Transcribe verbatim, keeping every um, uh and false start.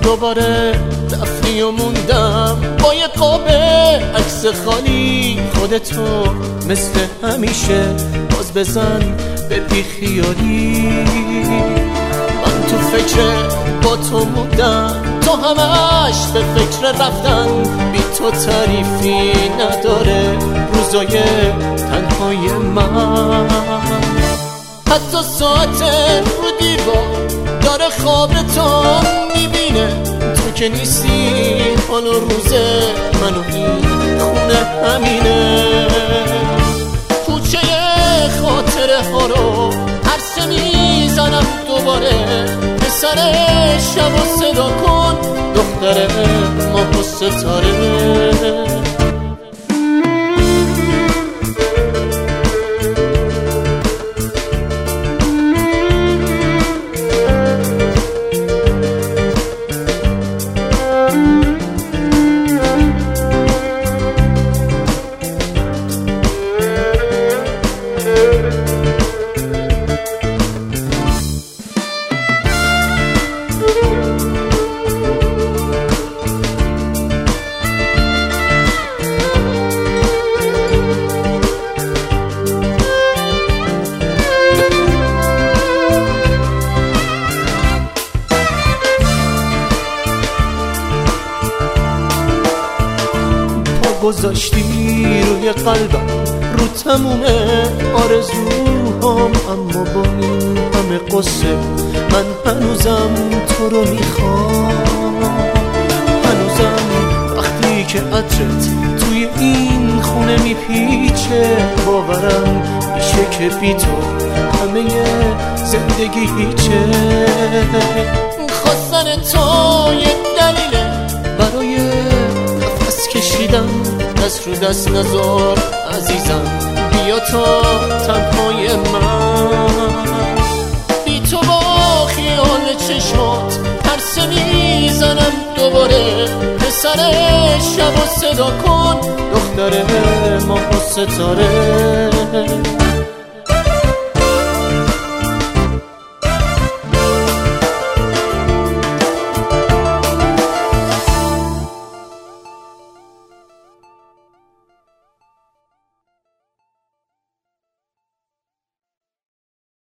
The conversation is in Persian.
دوباره رفتی و موندم با یه قاب عکس خالی خودتو مثل همیشه باز بزن به بیخیالی. من تو فکر با تو موندم، تو همش به فکر رفتن، بی تو تعریفی نداره روزای تنهای من. حتی ساعت رو دیوار داره خواب تو میبینه، تو که نیستی حال و روز من و این خونه همینه. کوچه خاطره ها رو عرصه میزنم دوباره، پسر شب و صدا کن دختر ماه و ستاره. گذاشتی روی قلبم رو تموم آرزوهام، اما با این همه قصه من هنوزم تو رو میخوام. هنوزم وقتی که عطرت توی این خونه میپیچه، باورم میشه که بی تو همه زندگی هیچه. خواستن تو یک دلیله برای نفس کشیدن، دست رو دست نذار عزیزم، بیا تا تنهای من. بی تو با خیال چشمات پرسه میزنم دوباره، پسر شب و صدا کن دختر ماه و ستاره.